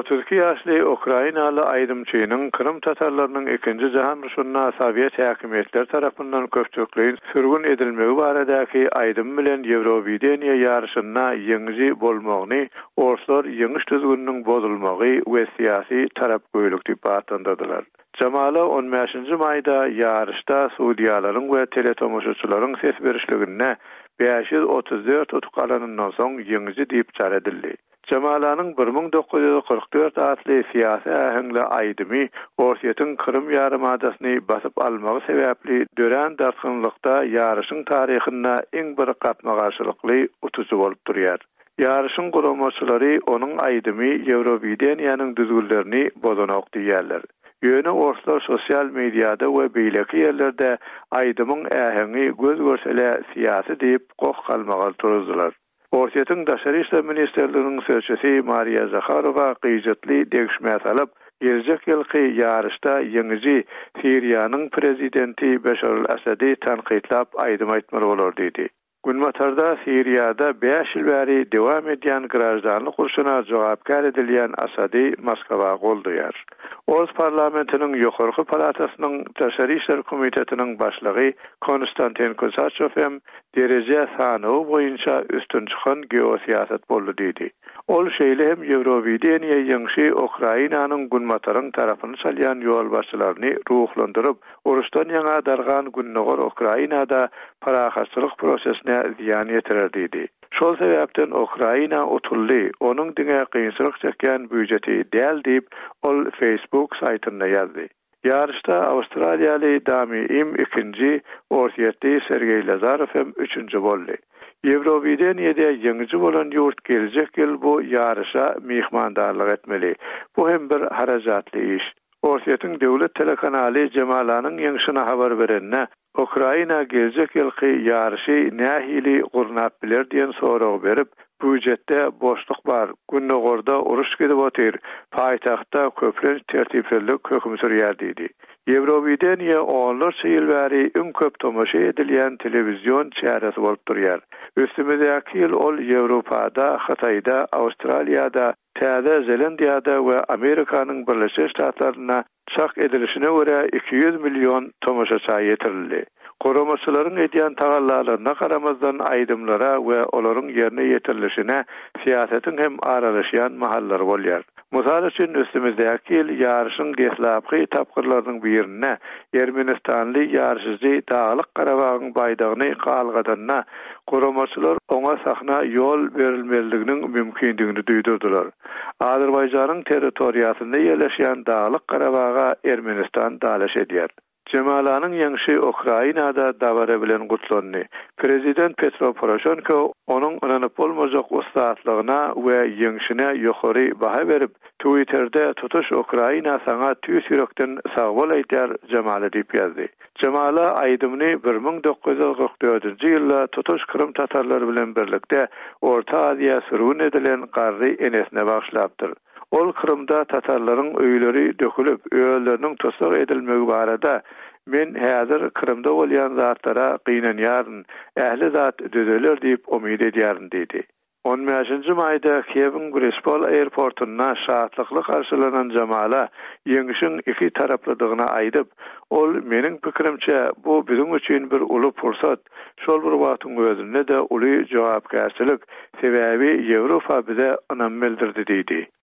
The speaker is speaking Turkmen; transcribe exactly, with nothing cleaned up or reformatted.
otuz iki ýaşly Ukrainaly aýdymçynyň Krym tatarlarynyň ikinji jahan ruşuna Sowet häkimetleri tarapyndan köpçükliň sürgün edilmegi baradäki aýdym bilen Ýewrowideňiýa ýarşyna ýeňji bolmagyny, orslar ýeňiş düzgünniň bozulmagy we syýasy tarapgöýlük diýip atandylar. Jamala on beşinji maýda ýarışda Suudiýalaryň we teletomoşaçylaryň ses berişligine beş yüz otuz dört tutuklanyňdan soň ýeňji diýip çar edildi. Jamalanyň bir ming dokuz yüz kırk dört atly syýasy ähengli aýdymy Orsiýetiň Krym ýarymadasyny basyp almagy sebäpli dören dartgynlykda ýarışyň taryhyna iň bir gatma garşylykly utuju bolup durýar. Ýarışyň guramaçylary onuň aýdymy Ýewrowideňiýanyň düzgünlerini bozanak diýerler. Ýöne orslar sosial mediada we beýleki ýerlerde aýdymyň ähengi göz görsele syýasy diýip gok kalmagy turuzdylar. Orsiýetiň Daşary işler ministrliginiň sözçisi Mariya Zakharova gyýjatly degişmäs alyp, gelecek ýylky ýarışda ýeňji Siriýanyň prezidenti Beşar el-Asady tanqidlap aýdym aýtmaly bolar diýdi. Günmatarda Siriýada beş ýyl bäri dewam edýän grajdanlyk urşuna jogapkar edilýän Asady Moskwa golduýar. Oz parlamentiniň ýokarky palatasynyň Daşary işler komitetiniň başlygy Konstantin Kosachev hem derece sanawy boýunça üstün çykan geosiýasat boldy diýdi. Ol şeýle hem Ýewrowideňiýa ýeňşi Ukrainanyň günmataryň tarapyny çalýan ýol başçylaryny ruhlandyryp, uruşdan ýaňa dargan günnäger Ukrainada parahatçylyk prosesine ziýan ýetirer diýdi. Şol sebäpden Ukraina otully, onuň diňe kynçylyk çekýän büdjeti däl diýip ol Facebook saýtynda ýazdy. Ýarışda Awstraliýaly Dami Im ikinji, Orsiýetli Sergey Lazarew hem üçünji boldy. Ýewrowideňiýede ýeňji bolan ýurt gelecek ýyl bu ýarışa mihmandarlyk etmeli. Bu hem bir harajatly iş. Orsiýetiň döwlet telekanaly Jamalanyň ýeňşine habar berenne Ukraina gelecek ýylky ýarşy nähili gurnap biler diýen sorag berip, büdjetde boşluk bar, günnägorda uruş gidip otyr, paýtagtda köplenç tertipsizlik hökm sürýär diýdi. Ýewrowideňiýa onlarça ýyl bäri iň köp tomoşa edilýän telewizion çäresi bolup durýar. Üstümizde ýyl ol Ýewropada, Hataýda, Awstraliýada, Täze Zelendiýada we Amerikanyň Birleşik Ştatlaryna çak edilişine göre iki yüz milyon tomoşaça ýetirildi. Goramaçylaryň edýän tagallalaryna garamazdan aýdymlara we olaryň ýerine ýetirilişine siýasetiň hem aralaşýan mahallary bolýar. Mysal üçin üstümizdäki ýyl ýarışyň geslapky tapgyrlarynyň birine Ermenistanly ýarşyjy Dağlyk Garabagyň baýdagyny galgadanna goramaçylar oňa sahna ýol berilmeliginiň mümkindigini duýdurdylar. Azerbaýjanyň territoriýasynda ýerleşýän Dağlyk Garabaga Ermenistan dalaş edýär. Jamalanyň ýeňşi Ukrainada dawara bilen gutlandy. Prezident Petro Poroshenko onuň ynanyp bolmajak ustatlygyna we ýeňşine ýokary baha berip, Twitter'de tutuş Ukraina saňa tüýs ýürekden sag bol aýdýar Jamala diýip ýazdy. Jamala aýdymyny bir ming dokuz yüz kırk dördünji ýylda tutuş Krym tatarlary bilen birlikde Orta Aziýa sürgün edilen Garry enesine bagşlapdyr. Ol Krymda tatarlaryň öýleri dökülip, öýleriniň tosag edilmegi barada men häzir Krymda bolýan zatlara gynanýaryn, ähli zat düzeler diýip umyt edýärin diýdi. on beşinji maýda Kiýewiň Grespol aýerportuna şahatlykly garşylanan Jamala ýeňişiň iki taraplydygyna aýdyp, ol meniň pikirimçe bu biziň üçin bir uly pursat, şol bir wagtyň özünde de uly jogapkärçilik sebäbi Ýewropa bize anam bildirdi diýdi.